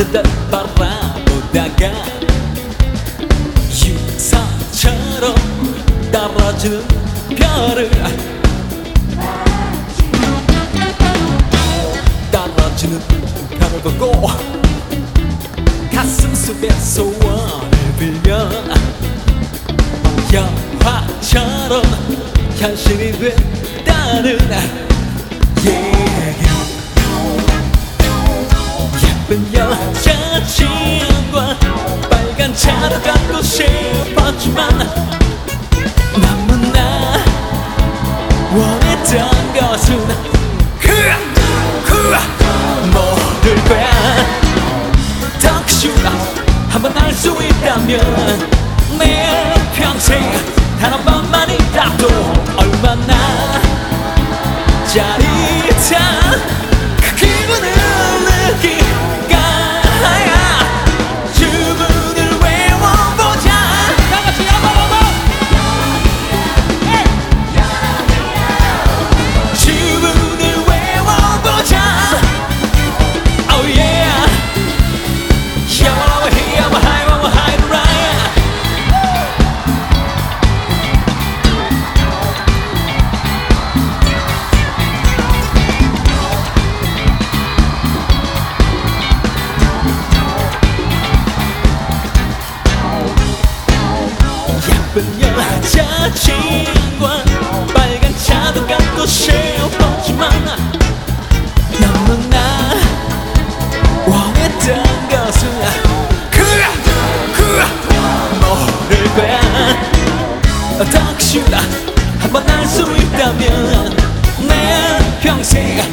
하늘을 바라보다가 유사처럼 떨어지는 별을 떨어지는 별을 보고 가슴 속에 소원을 빌며 영화처럼 현실이 됐다는 얘기. 예쁜 여자친구와 빨간 차를 갖고 싶었지만 너무나 원했던 것은 모를 거야. 덕슈 한번 알 수 있다면 내 평생 단 한 번만이라도 얼마나 짜릿한 그 기분을 느낄까. 주문을 외워보자. 다같이 주문을 외워보자. Oh yeah. 예쁜 여자친구와 빨간 차도 갖고 싶었지만 너무나 원했던 것은 모를 거야. 덕슈라 한번 알 수 있다면 내 평생